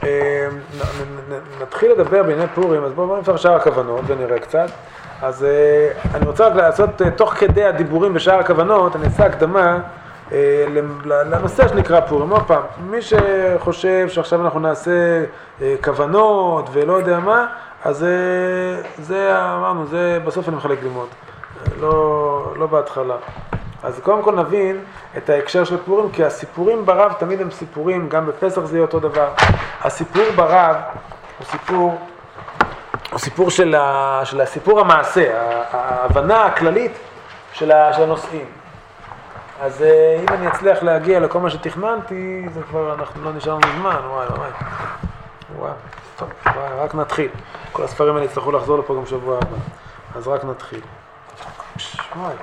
נתחיל לדבר בעניין פורים, אז בואו נפתח שער הכוונות ונראה קצת. אז אני רוצה רק לעשות, תוך כדי הדיבורים בשער הכוונות, אני אעשה הקדמה לנושא שנקרא פורים. עוד פעם, מי שחושב שעכשיו אנחנו נעשה כוונות ולא יודע מה, אז זה אמרנו, זה בסוף אני מחלק לימוד, לא בהתחלה. אז קודם כל נבין את ההקשר של פורים, כי הסיפורים ברב תמיד הם סיפורים, גם בפסח זה יהיה אותו דבר. הסיפור ברב הוא סיפור של הסיפור המעשה, ההבנה הכללית של הנושאים. אז אם אני אצליח להגיע לכל מה שתכננתי, זה כבר אנחנו לא נשארנו מזמן, וואי, טוב, רק נתחיל. כל הספרים האלה יצטרכו לחזור לפה גם שבוע הבא, אז רק נתחיל. וואי.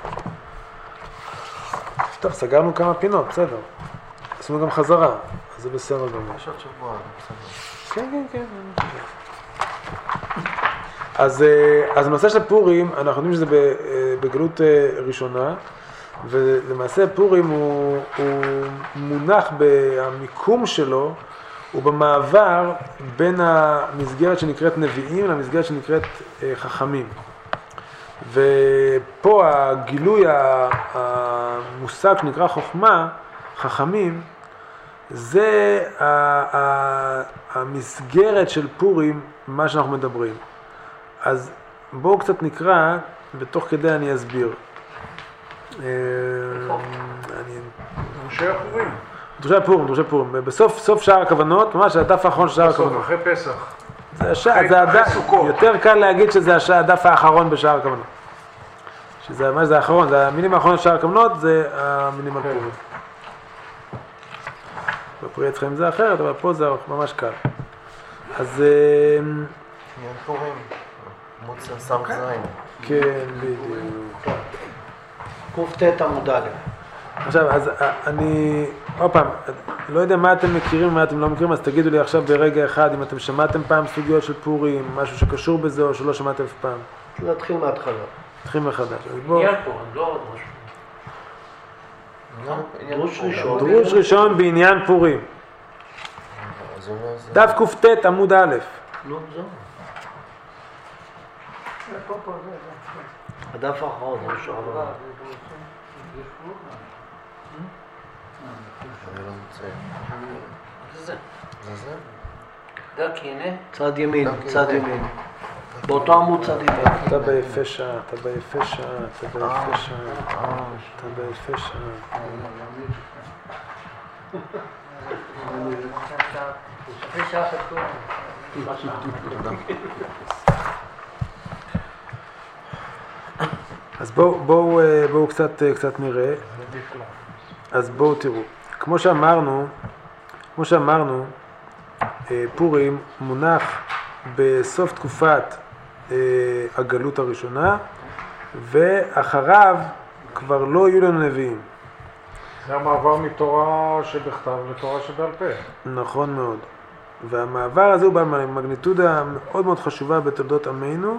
טוב, סגרנו כמה פינות, בסדר. עשינו גם חזרה, אז זה בסדר גם. יש עוד שבוע, בסדר. כן. אז נושא של פורים, אנחנו יודעים שזה בגלות ראשונה, ולמעשה פורים הוא מונח במיקום שלו, הוא במעבר בין המסגרת שנקראת נביאים למסגרת שנקראת חכמים. ופה הגילוי המושג שנקרא חוכמה, חכמים, זה המסגרת של פורים, מה שאנחנו מדברים. אז בואו קצת נקרא, ותוך כדי אני אסביר. דרושי פורים. בסוף שער הכוונות, ממש הדף האחרון של שער הכוונות. אחרי פסח. יותר קל להגיד שזה הדף האחרון בשער הכוונות. שזה מה שזה האחרון, זה המילים האחרון של שער הכוונות, זה המילים על פורים. בפרי עץ חיים זה אחרת, אבל פה זה ממש קל. אז... עניין פורים, מוצא סם זין. כן, בדיוק. קופטט עמוד א'. עכשיו, אז אני, עוד פעם, לא יודע מה אתם מכירים, מה אתם לא מכירים, אז תגידו לי עכשיו ברגע אחד, אם אתם שמעתם פעם סוגיות של פורים, משהו שקשור בזה או שלא שמעתם אף פעם. להתחיל מההתחלה. נתחיל מחדש. עניין פורים, לא עוד משהו. דרוש ראשון בעניין פורים. דף קופטט עמוד א'. לא, זהו. הדף האחרון, זה משהו אחר. אני לא מוצא. זה. זה? דק, הנה. צד ימין. באותו עמוד צד ימין. אתה ביפה שעה. אז בואו קצת נראה. אז בואו תראו. כמו שאמרנו, פורים מונח בסוף תקופת הגלות הראשונה, ואחריו כבר לא יהיו לנו נביאים. זה המעבר מתורה שבכתב לתורה שבעל פה. נכון מאוד. והמעבר הזה הוא במגניטודה מאוד מאוד חשובה בתולדות עמנו,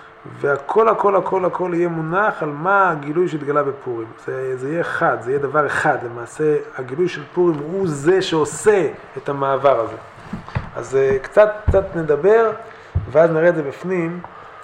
והכל יהיה מונח על מה הגילוי שהתגלה בפורים. זה יהיה אחד, זה יהיה דבר אחד. למעשה, הגילוי של פורים הוא זה שעושה את המעבר הזה. אז קצת נדבר, ואז נראה את זה בפנים.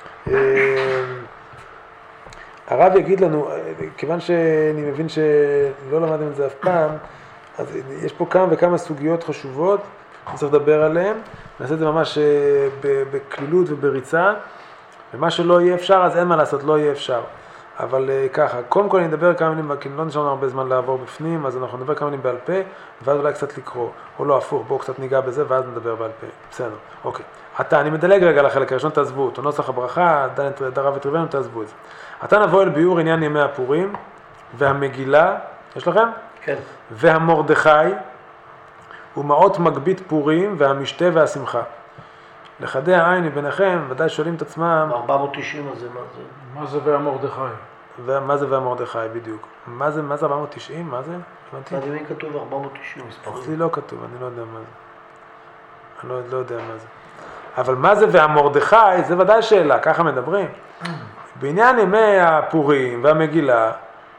הרב יגיד לנו, כיוון שאני מבין שלא למדתם את זה אף פעם, אז יש פה כמה וכמה סוגיות חשובות, צריך לדבר עליהן. נעשה את זה ממש בכלילות ובריצה. ומה שלא יהיה אפשר, אז אין מה לעשות, לא יהיה אפשר. אבל ככה, קודם כל אני אדבר כמה מילים, כי לא נשארנו הרבה זמן לעבור בפנים, אז אנחנו נדבר כמה מילים בעל פה, ואז אולי קצת לקרוא, או לא הפוך, בואו קצת ניגע בזה, ואז נדבר בעל פה. בסדר, אוקיי. אני מדלג רגע לחלק הראשון, תעזבו אותו, נוסח הברכה, דרב וטריבנו, תעזבו את זה. עתה נבוא אל ביאור עניין ימי הפורים, והמגילה, יש לכם? כן. והמרדכי, ומעות מגבית פורים, והמשתה והשמחה. לחדי העין מביניכם, ודאי שואלים את עצמם... 490 הזה, מה זה? מה זה והמרדכי? מה זה והמרדכי בדיוק? מה זה 490? מה זה? צד ימין כתוב 490 מספרים. אצלי לא כתוב, אני לא יודע מה זה. אני לא יודע מה זה. אבל מה זה והמרדכי, זה ודאי שאלה, ככה מדברים. בעניין ימי הפורים והמגילה,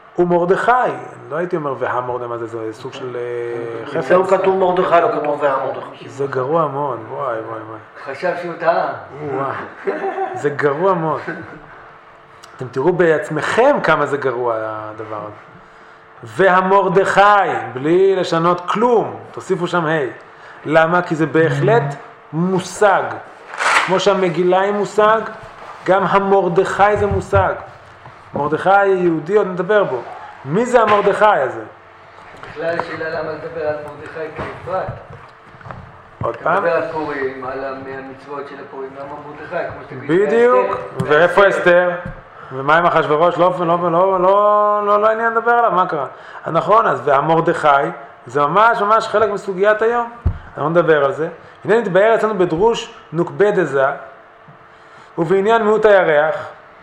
ומרדכי, לא הייתי אומר והמרדכי, מה זה סוג של חפץ. זהו כתוב מרדכי, לא כתוב והמרדכי. זה גרוע מאוד, וואי. חשב שהוא טעה. זה גרוע מאוד. אתם תראו בעצמכם כמה זה גרוע הדבר הזה. והמרדכי, בלי לשנות כלום, תוסיפו שם למה? כי זה בהחלט מושג. כמו שהמגילה היא מושג, גם המרדכי זה מושג. מרדכי יהודי, עוד נדבר בו. מי זה המרדכי הזה? בכלל השאלה למה לדבר על מרדכי כנפרד. עוד פעם? לדבר על פורים, על המצוות של הפורים, למה מרדכי, כמו שתגיד. בדיוק. ואיפה אסתר? ומה עם אחשוורוש? לא עניין לדבר עליו, מה קרה? נכון, אז והמרדכי זה ממש חלק מסוגיית היום. אנחנו נדבר על זה. הנה נתבהר אצלנו בדרוש נוקבה דזה, ובעניין מיעוט הירח,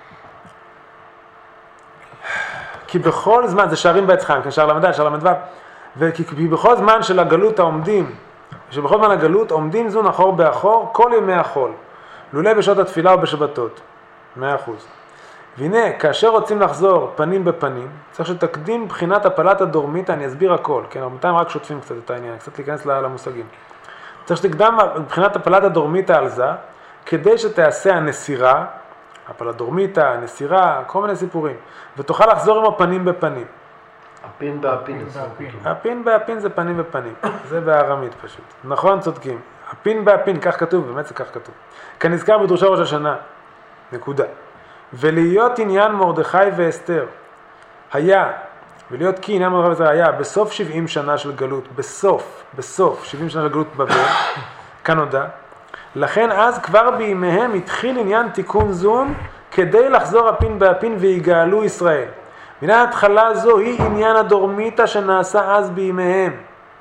כי בכל זמן, זה שערים בעץ חיים, שער למדע, שער למדבר, וכי בכל זמן של הגלות העומדים, שבכל זמן הגלות עומדים זון אחור באחור כל ימי החול, לולא בשעות התפילה או בשבתות, 100%. והנה, כאשר רוצים לחזור פנים בפנים, צריך שתקדים בחינת הפלת הדורמית, אני אסביר הכל, כן, בינתיים רק שוטפים קצת את העניין, קצת להיכנס למושגים. צריך שתקדם בחינת הפלת הדורמית על זה, כדי שתעשה הנסירה, הפלת דורמית, הנסירה, כל מיני סיפורים, ותוכל לחזור עם הפנים בפנים. הפין בהפין. הפין בהפין זה פנים בפנים, זה בארמית פשוט. נכון, צודקים. הפין בהפין, כך כתוב, באמת זה כך כתוב. כנזכר בדרושי ראש השנה, נקודה. ולהיות עניין מרדכי ואסתר, היה, ולהיות כי עניין מרדכי ואסתר היה, בסוף 70 שנה של גלות, בסוף 70 שנה של גלות בבל, כנודע, לכן אז כבר בימיהם התחיל עניין תיקון זון, כדי לחזור הפין בהפין ויגאלו ישראל. מן ההתחלה זו היא עניין הדורמיתא שנעשה אז בימיהם.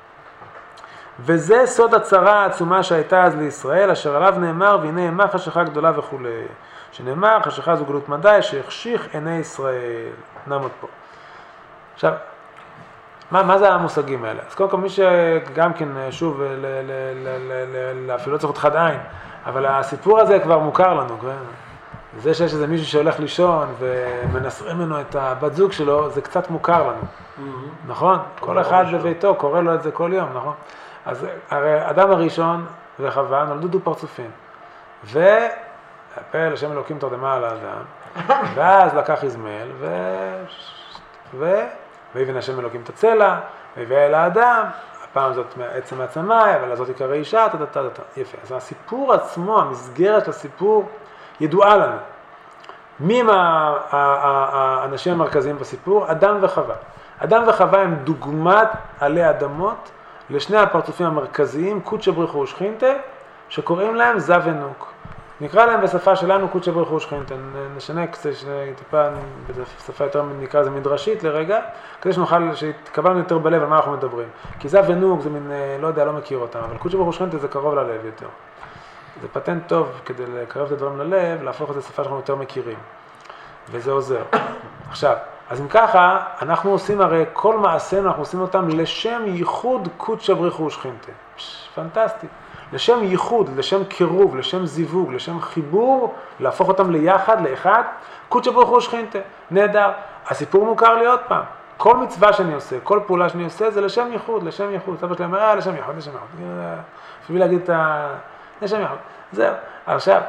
וזה סוד הצרה העצומה שהייתה אז לישראל, אשר עליו נאמר, והנה אימה חשיכה גדולה וכו'. שנאמר, חשיכה זו גלות מדי, שהחשיך עיני ישראל. נעמוד פה. עכשיו, מה זה המושגים האלה? אז קודם כל מי שגם כן, שוב, אפילו לא צריך להיות חד עין, אבל הסיפור הזה כבר מוכר לנו, כן? זה שיש איזה מישהו שהולך לישון ומנסרים ממנו את הבת זוג שלו, זה קצת מוכר לנו, נכון? כל אחד בביתו קורא לו את זה כל יום, נכון? אז הרי אדם הראשון וחווה נולדו דו פרצופים, והפעל השם אלוקים תרדמה על האדם, ואז לקח יזמעאל, ויבן השם אלוקים את הצלע, ויביא אל האדם, הפעם זאת עצם העצמאי, אבל הזאת יקרא אישה, יפה. אז הסיפור עצמו, המסגרת של הסיפור, ידועה לנו. מי הם האנשים המרכזיים בסיפור? אדם וחווה. אדם וחווה הם דוגמת עלי אדמות לשני הפרצופים המרכזיים, קודשא בריך הוא ושכינתא, שקוראים להם זב ונוק. נקרא להם בשפה שלנו קודשא בריך הוא ושכינתא. נשנה קצת, טיפה בשפה יותר נקרא זה מדרשית לרגע, כדי שנוכל, שתקבלנו יותר בלב על מה אנחנו מדברים. כי זב ונוק זה מין, לא יודע, לא מכיר אותם, אבל קודשא בריך הוא ושכינתא זה קרוב ללב יותר. זה פטנט טוב כדי לקרב את הדברים ללב, להפוך את זה לשפה שאנחנו יותר מכירים. וזה עוזר. עכשיו, אז אם ככה, אנחנו עושים הרי כל מעשינו, אנחנו עושים אותם לשם ייחוד קודשא בריך הוא ושכינתא. פנטסטי. לשם ייחוד, לשם קירוב, לשם זיווג, לשם חיבור, להפוך אותם ליחד, לאחד, קודשא בריך הוא ושכינתא. נהדר. הסיפור מוכר לי עוד פעם. כל מצווה שאני עושה, כל פעולה שאני עושה, זה לשם ייחוד, לשם ייחוד. סבא שלי אומר, לשם ייחוד, לשם ייחוד. בשביל להגיד את ה... לשם ייחוד. זהו. עכשיו,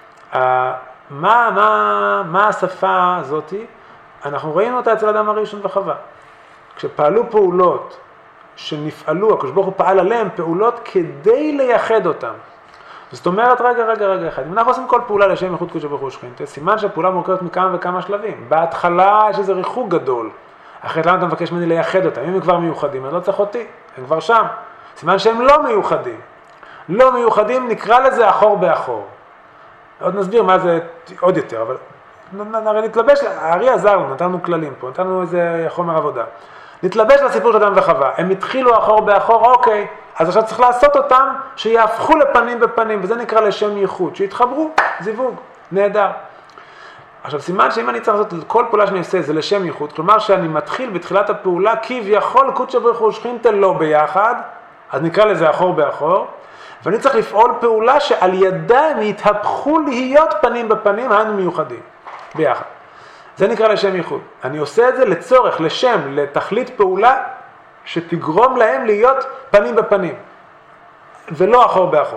מה השפה הזאת? אנחנו ראינו אותה אצל אדם הראשון וחווה. כשפעלו פעולות שנפעלו, הקדוש ברוך הוא פעל עליהם פעולות כדי לייחד אותם. זאת אומרת, רגע אחד. אם אנחנו עושים כל פעולה לשם ייחוד קודשא בריך הוא ושכינתא, סימן שהפעולה מורכבת מכמה וכמה שלבים. בהתחלה יש איזה ריחוק גדול. אחרת למה אתה מבקש ממני לייחד אותם? אם הם כבר מיוחדים, אני לא צריך אותי, הם כבר שם. סימן שהם לא מיוחדים. לא מיוחדים, נקרא לזה אחור באחור. עוד נסביר מה זה עוד יותר, אבל הרי נתלבש, הארי עזר לנו, נתנו כללים פה, נתנו איזה חומר עבודה. נתלבש לסיפור של אדם וחווה, הם התחילו אחור באחור, אוקיי, אז עכשיו צריך לעשות אותם שיהפכו לפנים בפנים, וזה נקרא לשם ייחוד, שיתחברו, זיווג, נהדר. עכשיו סימן שאם אני צריך לעשות כל פעולה שאני עושה זה לשם ייחוד, כלומר שאני מתחיל בתחילת הפעולה כביכול קודשא בריך הוא ושכינתא לא ביחד, אז נקרא לזה אחור באחור, ואני צריך לפעול פעולה שעל ידה הם יתהפכו להיות פנים בפנים, היינו מיוחדים, ביחד. זה נקרא לשם ייחוד. אני עושה את זה לצורך, לשם, לתכלית פעולה, שתגרום להם להיות פנים בפנים, ולא אחור באחור.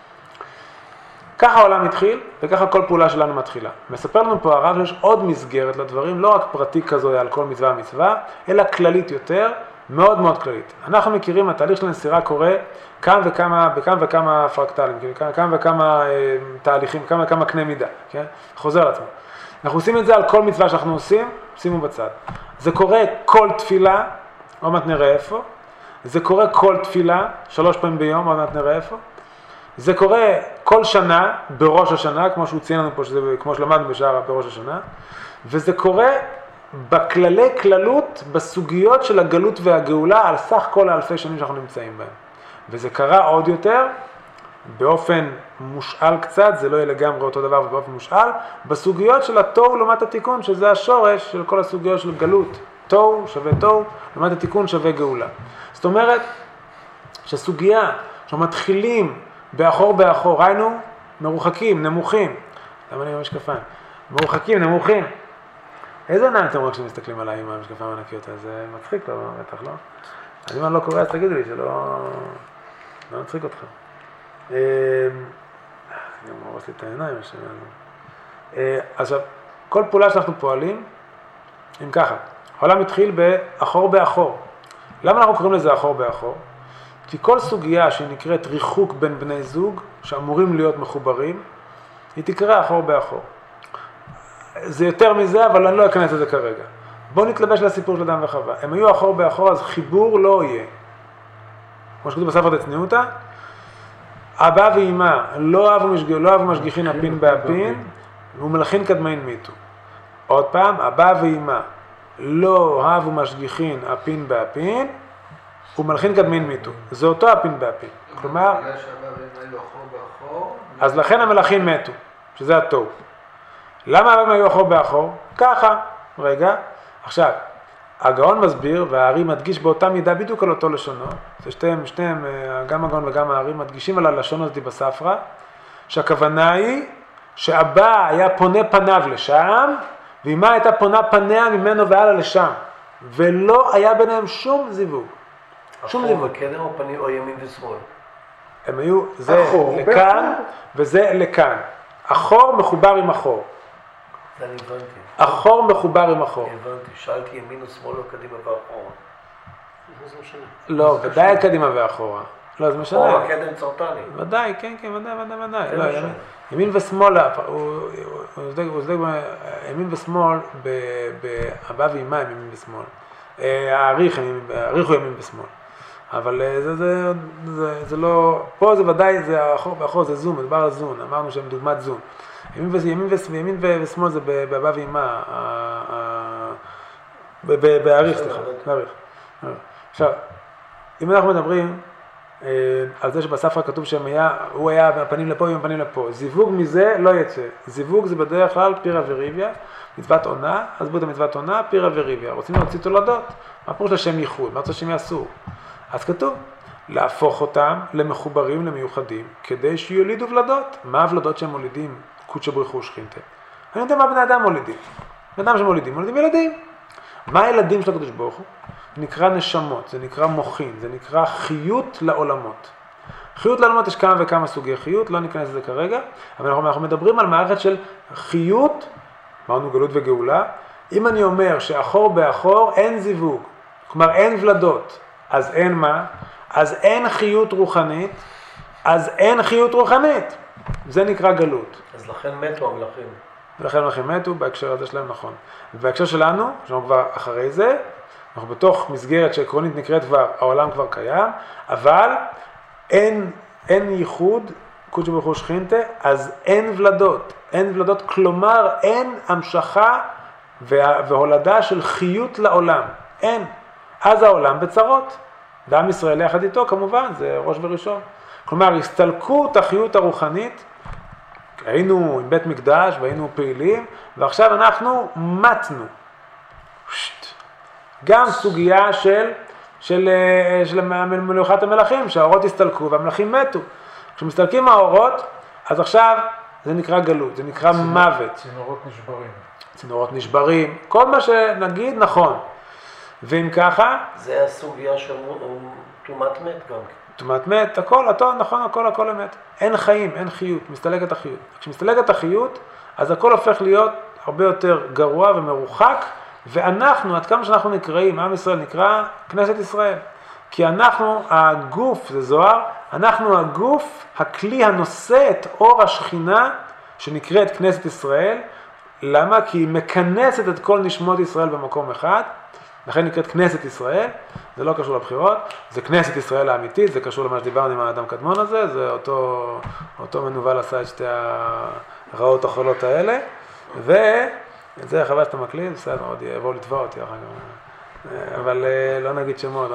ככה העולם התחיל, וככה כל פעולה שלנו מתחילה. מספר לנו פה הרב שיש עוד מסגרת לדברים, לא רק פרטי כזו על כל מצווה ומצווה, אלא כללית יותר, מאוד מאוד כללית. אנחנו מכירים, התהליך של הנסירה קורה בכמה וכמה פרקטלים, כמה וכמה תהליכים, כמה וכמה קנה מידה, כן? חוזר על עצמו. אנחנו עושים את זה על כל מצווה שאנחנו עושים, שימו בצד. זה קורה כל תפילה, עוד מעט נראה איפה. זה קורה כל תפילה, 3 פעמים ביום, עוד מעט נראה איפה. זה קורה כל שנה, בראש השנה, כמו שהוא ציין לנו פה, כמו שלמדנו בשער בראש השנה. וזה קורה בכללי כללות, בסוגיות של הגלות והגאולה, על סך כל האלפי שנים שאנחנו נמצאים בהם. וזה קרה עוד יותר, באופן מושאל קצת, זה לא יהיה לגמרי אותו דבר ובאופן מושאל, בסוגיות של התוהו לעומת התיקון, שזה השורש של כל הסוגיות של גלות. תוהו שווה תוהו, לעומת התיקון שווה גאולה. זאת אומרת, שסוגיה שמתחילים באחור באחור, ראינו מרוחקים, נמוכים. למה אני עם המשקפיים? מרוחקים, נמוכים. איזה עיניים אתם רואים כשמסתכלים עליי עם המשקפיים הענקיות? זה מצחיק לו, בטח לא? אז אם אני לא קורא, אז תגידו לי שלא מצחיק אתכם. אני מרוס לי את העיניים, עכשיו, כל פעולה שאנחנו פועלים, אם ככה, העולם מתחיל באחור באחור. למה אנחנו קוראים לזה אחור באחור? כי כל סוגיה שהיא נקראת ריחוק בין בני זוג, שאמורים להיות מחוברים, היא תקרא אחור באחור. זה יותר מזה, אבל אני לא אכנס לזה כרגע. בואו נתלבש לסיפור של אדם וחווה. הם היו אחור באחור, אז חיבור לא יהיה. כמו שכתוב בספר דצניותא, אבא ואמא לא אהבו משגיחין אפין באפין, ומלאכין קדמין מתו. עוד פעם, אבא ואמא לא אהבו משגיחין אפין באפין, ומלאכין קדמין מתו. זה אותו אפין באפין. כלומר, בגלל שאבא ואמא היו אחור באחור, אז לכן המלאכים מתו, שזה התוהו. למה אבא היו אחור באחור? ככה. רגע. עכשיו, הגאון מסביר, והארי מדגיש באותה מידה בדיוק על אותו לשונות. זה שתיהם, גם הגאון וגם הארי, מדגישים על הלשון הזאת בספרה, שהכוונה היא שאבא היה פונה פניו לשם, ואמא הייתה פונה פניה ממנו והלאה לשם. ולא היה ביניהם שום זיווג. שום זיווג. אחור וקדם או פנים או ימין ושמאל? הם היו, זה לכאן וזה לכאן. אחור מחובר עם אחור. זה אני הבנתי. אחור מחובר עם אחור. הבנתי, שאלתי ימין או שמאל או קדימה ואחורה. זה משנה. לא, ודאי קדימה ואחורה. לא, זה משנה. אחורה קדם צרטני. ודאי, כן, ודאי. לא, ימין ושמאל, ימין ושמאל, אבא ואמא הם ימין ושמאל. העריך הוא ימין ושמאל. אבל זה לא, פה זה ודאי, זה אחור באחור, זה זון, מדבר על זון, אמרנו שהם דוגמת זון. ימין ושמאל זה באבא ואמא, בעריך, סליחה, בעריך. עכשיו, אם אנחנו מדברים על זה שבספר כתוב שהוא היה פנים לפה ופנים לפה, זיווג מזה לא יצא. זיווג זה בדרך כלל פירה וריביה, מצוות עונה, עזבו את המצוות עונה, פירה וריביה. רוצים להוציא תולדות, מה פירוש לשם ייחוד, מה רוצה שהם יעשו? אז כתוב, להפוך אותם למחוברים, למיוחדים, כדי שיולידו ולדות. מה הוולדות שהם מולידים? קודשא בריך הוא ושכינתא. אני יודע מה בני אדם מולידים. בני אדם שמולידים ילדים. מה הילדים של הקדוש ברוך הוא? נקרא נשמות, זה נקרא מוחין, זה נקרא חיות לעולמות. חיות לעולמות יש כמה וכמה סוגי חיות, לא ניכנס לזה כרגע, אבל אנחנו מדברים על מערכת של חיות, אמרנו גלות וגאולה. אם אני אומר שאחור באחור אין זיווג, כלומר אין ולדות, אז אין מה? אז אין חיות רוחנית, זה נקרא גלות. אז לכן מתו המלאכים. ולכן המלאכים מתו, בהקשר הזה שלהם נכון. ובהקשר שלנו, שאנחנו כבר אחרי זה, אנחנו בתוך מסגרת שעקרונית נקראת כבר, העולם כבר קיים, אבל אין ייחוד, קודשא בריך הוא ושכינתא, אז אין ולדות, כלומר אין המשכה והולדה של חיות לעולם, אין. אז העולם בצרות, ועם ישראל יחד איתו כמובן, זה ראש וראשון. כלומר, הסתלקו את החיות הרוחנית, היינו עם בית מקדש והיינו פעילים, ועכשיו אנחנו מתנו. גם סוגיה של מלוכת המלאכים, שהאורות הסתלקו והמלאכים מתו. כשמסתלקים האורות, אז עכשיו זה נקרא גלות, זה נקרא מוות. צינורות נשברים. צינורות נשברים, כל מה שנגיד נכון. ואם ככה... זה הסוגיה של תומת מת גם. תומת מת, הכל, נכון, הכל אמת. אין חיים, אין חיות, מסתלקת החיות. כשמסתלקת החיות, אז הכל הופך להיות הרבה יותר גרוע ומרוחק, ואנחנו, עד כמה שאנחנו נקראים, עם ישראל נקרא כנסת ישראל. כי אנחנו, הגוף, זה זוהר, אנחנו הגוף, הכלי הנושא את אור השכינה, שנקראת כנסת ישראל. למה? כי היא מכנסת את כל נשמות ישראל במקום אחד, לכן נקראת כנסת ישראל, זה לא קשור לבחירות, זה כנסת ישראל האמיתית, זה קשור למה שדיברנו עם האדם קדמון הזה, זה אותו מנוול עשה את שתי הרעות החולות האלה, ואת זה חבל שאתה מקליט, בסדר, עוד יבואו לתבוע אותי אחר כך, אבל לא נגיד שמות.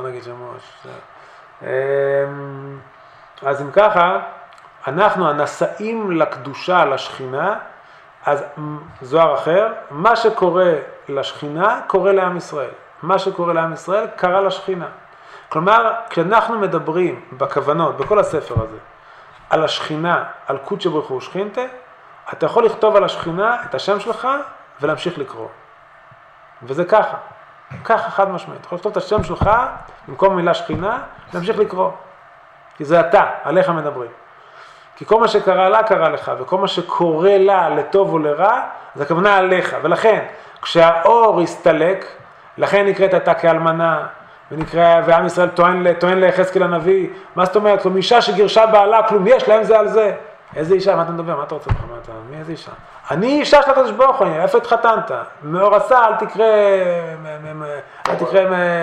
אז אם ככה, אנחנו הנשאים לקדושה, לשכינה, אז זוהר אחר, מה שקורה לשכינה קורה לעם ישראל. מה שקורה לעם ישראל קרה לשכינה. כלומר, כשאנחנו מדברים בכוונות, בכל הספר הזה, על השכינה, על קודשא בריך הוא ושכינתה, אתה יכול לכתוב על השכינה את השם שלך ולהמשיך לקרוא. וזה ככה. ככה חד משמעית. אתה יכול לכתוב את השם שלך במקום המילה שכינה, להמשיך לקרוא. כי זה אתה, עליך מדברים. כי כל מה שקרה לה קרה לך, וכל מה שקורה לה לטוב או לרע, זה הכוונה עליך. ולכן, כשהאור יסתלק, לכן נקראת אתה כאלמנה, ועם ישראל טוען ליחזקאל הנביא, מה זאת אומרת? כלום אישה שגירשה בעלה, כלום יש להם זה על זה. איזה אישה? מה אתה מדבר? מה אתה רוצה לך? מי איזה אישה? אני אישה של הקדוש ברוך הוא, איפה התחתנת? מאורסה, אל תקרא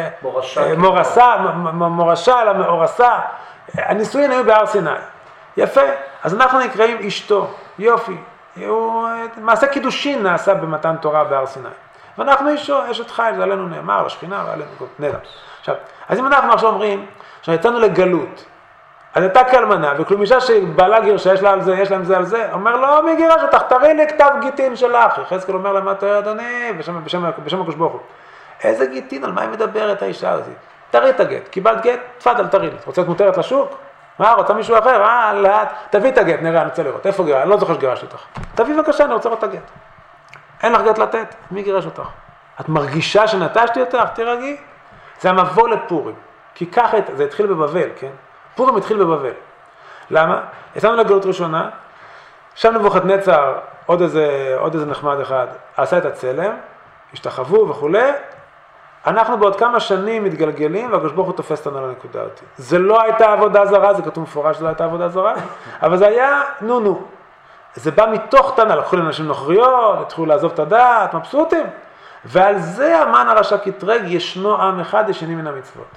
מורשה, אלא מאורסה. הנישואין היו בהר סיני. יפה, אז אנחנו נקראים אשתו, יופי. מעשה קידושין נעשה במתן תורה בהר סיני. ואנחנו אשת חיל, זה עלינו נאמר, לשכינה ועלינו נדע. עכשיו, אז אם אנחנו עכשיו אומרים, שיצאנו לגלות, אז אתה כאלמנה, וכלום אישה שבעלה גירשה, יש להם זה על זה, אומר לו, מי גירש אותך? תראי לי כתב גיטין שלך. יחזקאל אומר לה, מה תראה אדוני? בשם הקדוש ברוך הוא. איזה גיטין? על מה היא מדברת האישה הזאת? תראי את הגט, קיבלת גט, תפדל, תראי לי. רוצה להיות מותרת לשוק? מה, רוצה מישהו אחר? לאט, תביא את הגט, נראה, אני רוצה לראות. איפה גירש? אני לא זוכר שגירש אותך. תביא בבקשה, אני רוצה לראות את הגט. אין לך גט לתת, מי גירש אותך? את מרגישה שנטשתי אותך? תירגעי. זה המבוא לפורים. כי ככה, זה התחיל בבבל, כן? פורים התחיל בבבל. למה? יצאנו לגלות ראשונה, שם נבוכדנצר, עוד איזה נחמד אחד, עשה את הצלם, השתחוו וכו'. אנחנו בעוד כמה שנים מתגלגלים, והקדוש ברוך הוא תופס אותנו על הנקודה אותי. זה לא הייתה עבודה זרה, זה כתוב מפורש שלא הייתה עבודה זרה, אבל זה היה נו. זה בא מתוך תנא, לקחו לאנשים נוכריות, התחילו לעזוב את הדעת, מבסוטים. ועל זה המן הרשע קטרג, ישנו עם אחד ישנים מן המצוות.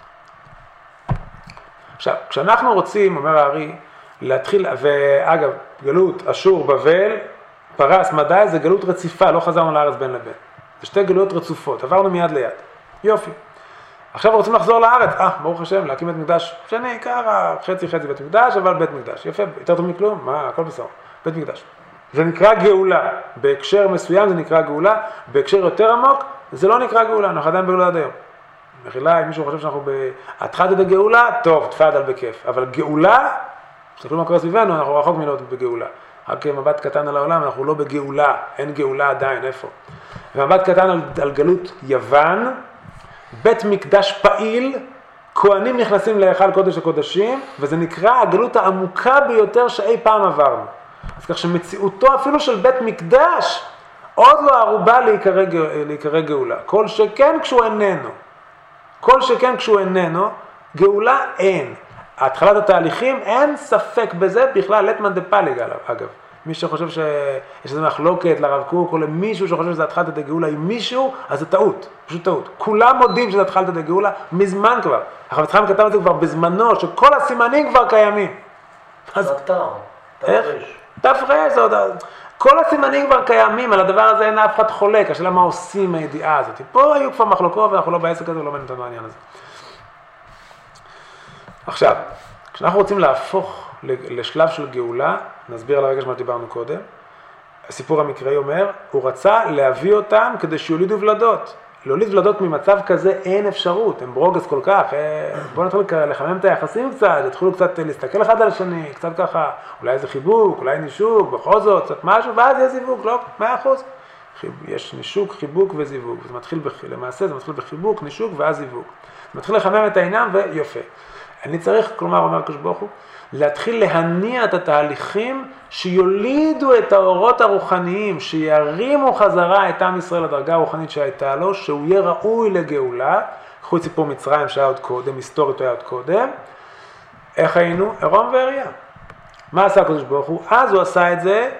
עכשיו, כשאנחנו רוצים, אומר הארי, להתחיל, ואגב, גלות אשור, בבל, פרס, מדי, זה גלות רציפה, לא חזרנו לארץ בין לבין. זה שתי גלויות רצופות, עברנו מיד ליד. יופי. עכשיו רוצים לחזור לארץ, ברוך השם, להקים בית מקדש שני, ככה, חצי בית מקדש, אבל בית מקדש. יפה, יותר טוב מכלום? מה, הכל בסדר. בית מקדש. זה נקרא גאולה. בהקשר מסוים זה נקרא גאולה, בהקשר יותר עמוק, זה לא נקרא גאולה, אנחנו עדיין בגאולה עד היום. מחילה, אם מישהו חושב שאנחנו בהתחלת הגאולה, טוב, תפאדל בכיף. אבל גאולה, תסתכלו מה קורה סביבנו, אנחנו רחוק מלהיות בגאולה. רק מבט קטן על העולם, אנחנו לא בגאולה, אין גאולה עדיין, איפה? ומבט קטן על גלות יוון, בית מקדש פעיל, כהנים נכנסים להיכל קודש הקודשים, וזה נקרא הגלות העמוקה ביותר שאי פעם עברנו. אז כך שמציאותו אפילו של בית מקדש, עוד לא ערובה להיקרא גאולה. כל שכן כשהוא איננו, גאולה אין. התחלת התהליכים, אין ספק בזה, בכלל לטמן דפליג אגב. מי שחושב שיש איזה מחלוקת לרב קוק, או למישהו שחושב שזה התחלת הגאולה עם מישהו, אז זה טעות, פשוט טעות. כולם מודים שזה התחלת הגאולה מזמן כבר. החפץ חיים כתב את זה כבר בזמנו, שכל הסימנים כבר קיימים. תפרש, כל הסימנים כבר קיימים, על הדבר הזה אין אף אחד חולק, השאלה מה עושים הידיעה הזאת. פה היו כבר מחלוקות ואנחנו לא בעסק הזה ולא מעניין אותנו העניין הזה. עכשיו, כשאנחנו רוצים להפוך לשלב של גאולה, נסביר על הרגע שמה שדיברנו קודם, הסיפור המקראי אומר, הוא רצה להביא אותם כדי שיולידו ולדות. להוליד ולדות ממצב כזה אין אפשרות, הם ברוגז כל כך, בואו נתחיל לחמם את היחסים קצת, יתחילו קצת להסתכל אחד על השני, קצת ככה, אולי איזה חיבוק, אולי נישוק, בכל זאת, קצת משהו, ואז יהיה זיווג, לא, 100%. יש נישוק, חיבוק וזיווג. למעשה זה מתחיל בחיבוק, נישוק ואז זיווג. זה מתחיל לחמם את העניין ויפה. אני צריך, כלומר, אומר הקדוש ברוך הוא, להתחיל להניע את התהליכים שיולידו את האורות הרוחניים, שירימו חזרה את עם ישראל לדרגה הרוחנית שהייתה לו, שהוא יהיה ראוי לגאולה. קחו את סיפור מצרים שהיה עוד קודם, היסטורית היה עוד קודם. איך היינו? עירום ועריה. מה עשה הקדוש ברוך הוא? אז הוא עשה את זה,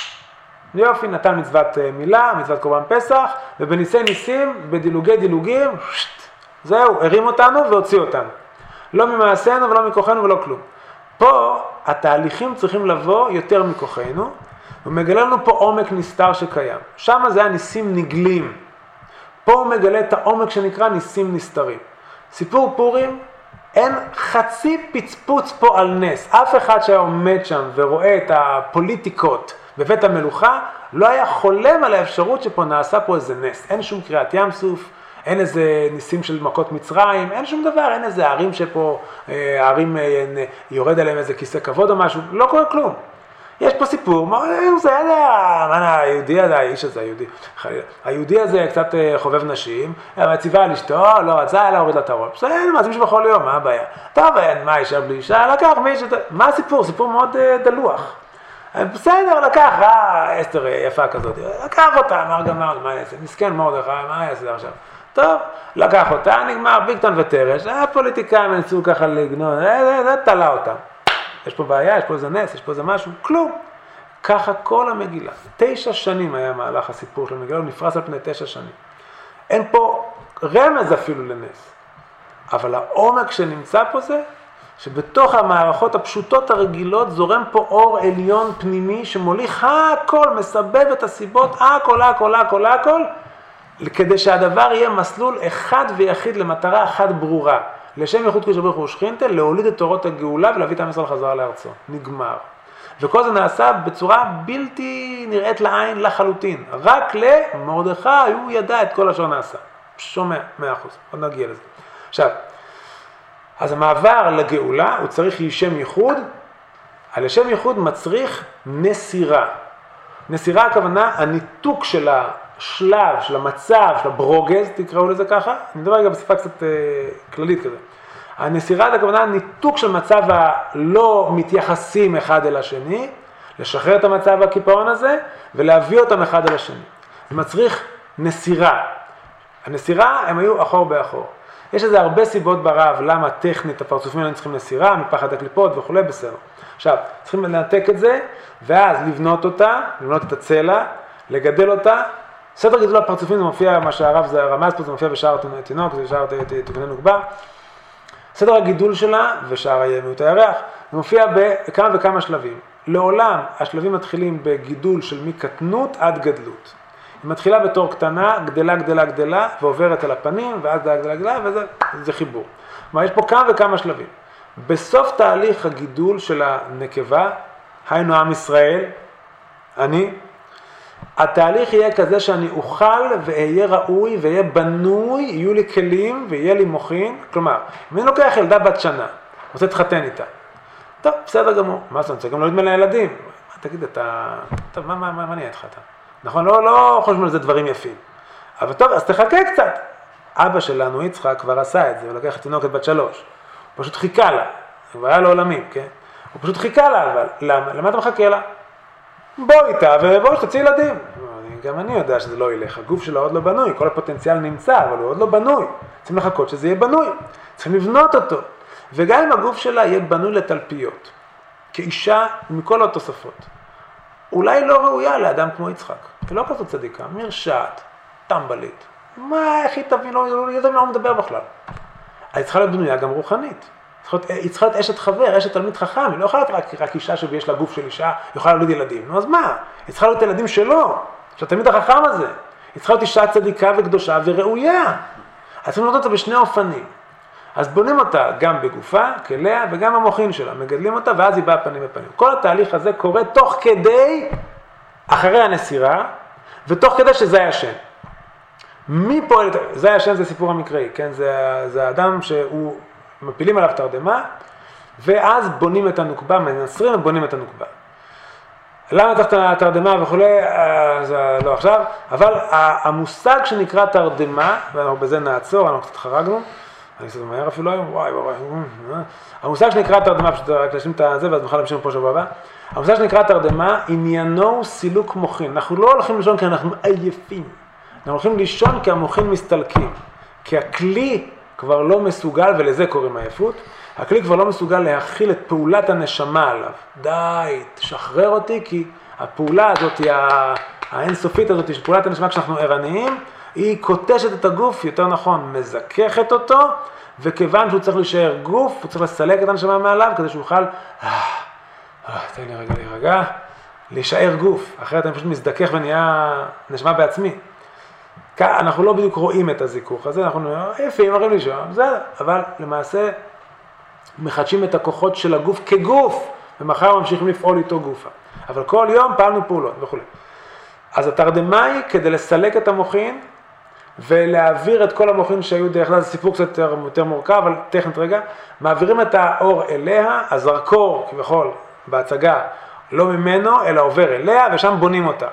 יופי, נתן מצוות מילה, מצוות קורבן פסח, ובניסי ניסים, בדילוגי דילוגים, זהו, הרים אותנו והוציא אותנו. לא ממעשינו ולא מכוחנו ולא כלום. פה התהליכים צריכים לבוא יותר מכוחנו, ומגלה לנו פה עומק נסתר שקיים. שם זה היה ניסים נגלים. פה הוא מגלה את העומק שנקרא ניסים נסתרים. סיפור פורים, אין חצי פצפוץ פה על נס. אף אחד שהיה עומד שם ורואה את הפוליטיקות בבית המלוכה, לא היה חולם על האפשרות שפה נעשה פה איזה נס. אין שום קריאת ים סוף, אין איזה ניסים של מכות מצרים, אין שום דבר, אין איזה ערים שפה, הערים יורד עליהם איזה כיסא כבוד או משהו, לא קורה כלום. יש פה סיפור, זה היהודי הזה, האיש הזה, היהודי הזה קצת חובב נשים, מציבה על אשתו, לא רצה, אלא הוריד לה את הראש. בסדר, מעשים שבכל יום, מה הבעיה? טוב, מה אישה בלי אישה? לקח מישהו, מה הסיפור? סיפור מאוד דלוח. בסדר, לקח, אסתר יפה כזאת, לקח אותה, אמר גמר, מה יעשה? מסכן מרדכי, מה יעשה עכשיו? טוב, לקח אותה, נגמר ביקטון וטרש, הפוליטיקאים ניסו ככה לגנון, זה תלה אותם. יש פה בעיה, יש פה איזה נס, יש פה איזה משהו, כלום. ככה כל המגילה. 9 שנים היה מהלך הסיפור של המגילה, הוא נפרס על פני 9 שנים. אין פה רמז אפילו לנס. אבל העומק שנמצא פה זה, שבתוך המערכות הפשוטות הרגילות זורם פה אור עליון פנימי שמוליך הכל, מסבב את הסיבות, הכל, כדי שהדבר יהיה מסלול אחד ויחיד למטרה אחת ברורה. לשם ייחוד קדוש ברוך הוא ושכינתה, להוליד את תורות הגאולה ולהביא את עם ישראל חזרה לארצו. נגמר. וכל זה נעשה בצורה בלתי נראית לעין לחלוטין. רק למרדכי הוא ידע את כל אשר נעשה. שומע, 100%. עוד נגיע לזה. עכשיו, אז המעבר לגאולה הוא צריך שם ייחוד. על השם ייחוד מצריך נסירה. נסירה הכוונה הניתוק של השלב, של המצב, של הברוגז, תקראו לזה ככה. אני מדבר רגע בשפה קצת כללית כזה. הנסירה הכוונה ניתוק של מצב הלא מתייחסים אחד אל השני, לשחרר את המצב הקיפאון הזה ולהביא אותם אחד אל השני. זה מצריך נסירה. הנסירה הם היו אחור באחור. יש לזה הרבה סיבות ברב, למה טכנית הפרצופים האלה צריכים נסירה, מפחד הקליפות וכו' בסדר. עכשיו, צריכים לנתק את זה, ואז לבנות אותה, לבנות את הצלע, לגדל אותה. סדר גידול הפרצופים זה מופיע, מה שהרב זה רמז פה, זה מופיע בשער תינוק, זה שער תקני נוגבה. סדר הגידול שלה ושער הימיות הירח, זה מופיע בכמה וכמה שלבים. לעולם השלבים מתחילים בגידול של מקטנות עד גדלות. היא מתחילה בתור קטנה, גדלה, ועוברת אל הפנים, ואז גדלה, וזה חיבור. כלומר, יש פה כמה וכמה שלבים. בסוף תהליך הגידול של הנקבה, היינו עם ישראל, התהליך יהיה כזה שאני אוכל ואהיה ראוי ואהיה בנוי, יהיו לי כלים ויהיה לי מוחין. כלומר, אם אני לוקח ילדה בת שנה, רוצה להתחתן איתה. טוב, בסדר גמור. מה זה? אני רוצה גם לא לדמיין לילדים. תגיד, טוב, מה נהיה איתך אתה? נכון, לא חושבים על זה דברים יפים. אבל טוב, אז תחכה קצת. אבא שלנו, יצחק, כבר עשה את זה, הוא לקח תינוקת בת 3. הוא פשוט חיכה לה. הוא היה לו עולמים, כן? הוא פשוט חיכה לה, אבל למה אתה מחכה לה? בוא איתה ובוא שתוציא ילדים. גם אני יודע שזה לא ילך, הגוף שלה עוד לא בנוי, כל הפוטנציאל נמצא, אבל הוא עוד לא בנוי. צריכים לחכות שזה יהיה בנוי, צריכים לבנות אותו. וגם אם הגוף שלה יהיה בנוי לתלפיות, כאישה מכל התוספות. אולי לא ראויה לאדם כמו יצחק, היא לא כזאת צדיקה, מרשעת, טמבלית. איך היא תבין, לא מדבר בכלל. היא צריכה להיות בנויה גם רוחנית. היא צריכה להיות אשת חבר, אשת תלמיד חכם, היא לא יכולה להיות רק אישה שיש לה גוף של אישה, היא יכולה להוליד ילדים. נו אז מה? היא צריכה להיות ילדים שלו, של התלמיד החכם הזה. היא צריכה להיות אישה צדיקה וקדושה וראויה. אז צריכים לראות אותה בשני אופנים. אז בונים אותה גם בגופה, כליה, וגם המוחין שלה. מגדלים אותה ואז היא באה פנים בפנים. כל התהליך הזה קורה תוך כדי, אחרי הנסירה, ותוך כדי שזה השם. מי פועל, זה השם, זה סיפור המקראי, כן? זה האדם שהוא מפילים עליו תרדמה, ואז בונים את הנוקבה, מנסרים ובונים את הנוקבה. למה צריך את התרדמה וכולי, אז לא עכשיו, אבל המושג שנקרא תרדמה, ואנחנו בזה נעצור, אנחנו קצת חרגנו, אני אעשה את זה מהר אפילו היום, וואי, המושג שנקרא תרדמה, פשוט רק להשלים את זה, ואז נוכל להמשיך פה שבוע הבא, המושג שנקרא תרדמה, עניינו סילוק מוחין, אנחנו לא הולכים לישון כי אנחנו עייפים, אנחנו הולכים לישון כי המוחין מסתלקים, כי הכלי כבר לא מסוגל, ולזה קוראים עייפות, הכלי כבר לא מסוגל להכיל את פעולת הנשמה עליו. די, תשחרר אותי, כי הפעולה הזאת, האינסופית הזאת, של פעולת הנשמה כשאנחנו ערניים, היא קוטשת את הגוף, יותר נכון, מזככת אותו, וכיוון שהוא צריך להישאר גוף, הוא צריך לסלק את הנשמה מעליו, כדי שהוא יוכל, תן לי רגע להירגע, להישאר גוף, אחרת אני פשוט מזדכך ונהיה נשמה בעצמי. אנחנו לא בדיוק רואים את הזיכוך הזה, אנחנו יפים, מראים לי שם, בסדר, אבל למעשה מחדשים את הכוחות של הגוף כגוף, ומחר ממשיכים לפעול איתו גופה. אבל כל יום פעלנו פעולות וכו'. אז התרדמה היא כדי לסלק את המוחין, ולהעביר את כל המוחין שהיו דרך כלל, זה סיפור קצת יותר מורכב, אבל טכנית רגע, מעבירים את האור אליה, הזרקור כביכול בהצגה, לא ממנו, אלא עובר אליה, ושם בונים אותה.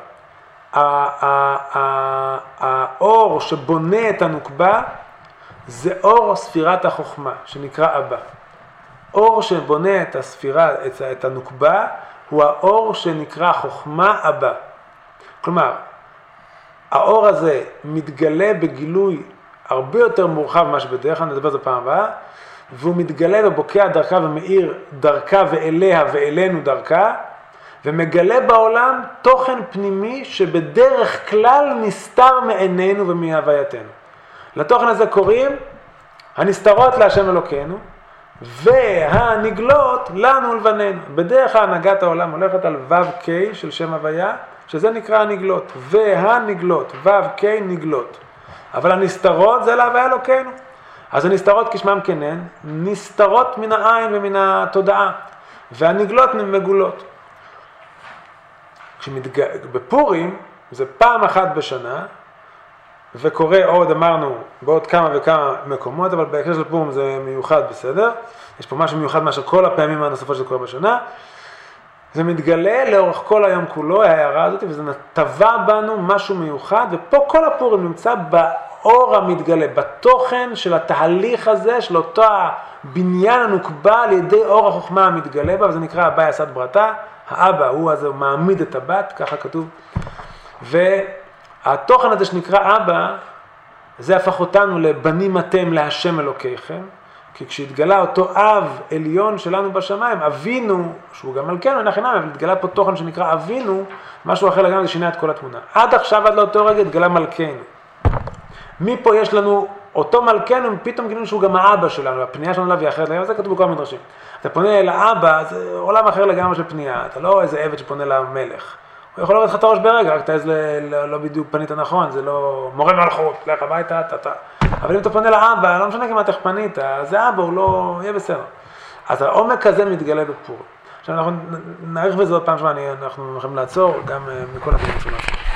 האור שבונה את הנוקבה, זה אור ספירת החוכמה, שנקרא אבא. אור שבונה את הספירה, את הנוקבה, הוא האור שנקרא חוכמה אבא. כלומר, האור הזה מתגלה בגילוי הרבה יותר מורחב ממה שבדרך כלל, נדבר על זה פעם הבאה, והוא מתגלה ובוקע דרכה ומאיר דרכה ואליה ואלינו דרכה, ומגלה בעולם תוכן פנימי שבדרך כלל נסתר מעינינו ומהווייתנו. לתוכן הזה קוראים הנסתרות להשם אלוקינו, והנגלות לנו ולבנינו. בדרך כלל הנהגת העולם הולכת על ו"ק של שם הוויה, שזה נקרא הנגלות, והנגלות, ו"ק נגלות. אבל הנסתרות זה להוויה אלוקינו. אז הנסתרות כשמם כן הן, נסתרות מן העין ומן התודעה, והנגלות מגולות. בפורים זה פעם אחת בשנה, וקורה עוד, אמרנו, בעוד כמה וכמה מקומות, אבל בהקשר של פורים זה מיוחד בסדר. יש פה משהו מיוחד מאשר כל הפעמים הנוספות שזה קורה בשנה. זה מתגלה לאורך כל היום כולו, ההערה הזאת, וזה טבע בנו משהו מיוחד, ופה כל הפורים נמצא באור המתגלה, בתוכן של התהליך הזה, של אותו בניין הנוקבה על ידי אור החוכמה המתגלה בה, וזה נקרא אבא יסד ברתה, האבא הוא הזה, הוא מעמיד את הבת, ככה כתוב, והתוכן הזה שנקרא אבא, זה הפך אותנו לבנים אתם להשם אלוקיכם, כי כשהתגלה אותו אב עליון שלנו בשמיים, אבינו, שהוא גם מלכנו, אין הכי נמי, אבל התגלה פה תוכן שנקרא אבינו, משהו אחר לגמרי, זה שינה את כל התמונה. עד עכשיו, עד לאותו רגע, התגלה מלכנו. מפה יש לנו אותו מלכנו, פתאום גילינו שהוא גם האבא שלנו, הפנייה שלנו אליו היא אחרת לגמרי, זה כתוב בכל המדרשים. אתה פונה אל האבא, זה עולם אחר לגמרי של פנייה, אתה לא איזה עבד שפונה למלך. הוא יכול לראות לך את הראש ברגע, רק תעז לא בדיוק פנית נכון, זה לא מורה מלכות, לך הביתה, אבל אם אתה פונה לאבא, לא משנה כמעט איך פנית, זה אבא, הוא לא, יהיה בסדר. אז העומק הזה מתגלה בפורים. עכשיו אנחנו נעריך בזה עוד פעם שמה, אנחנו יכולים לעצור, גם מכל הדברים שלנו.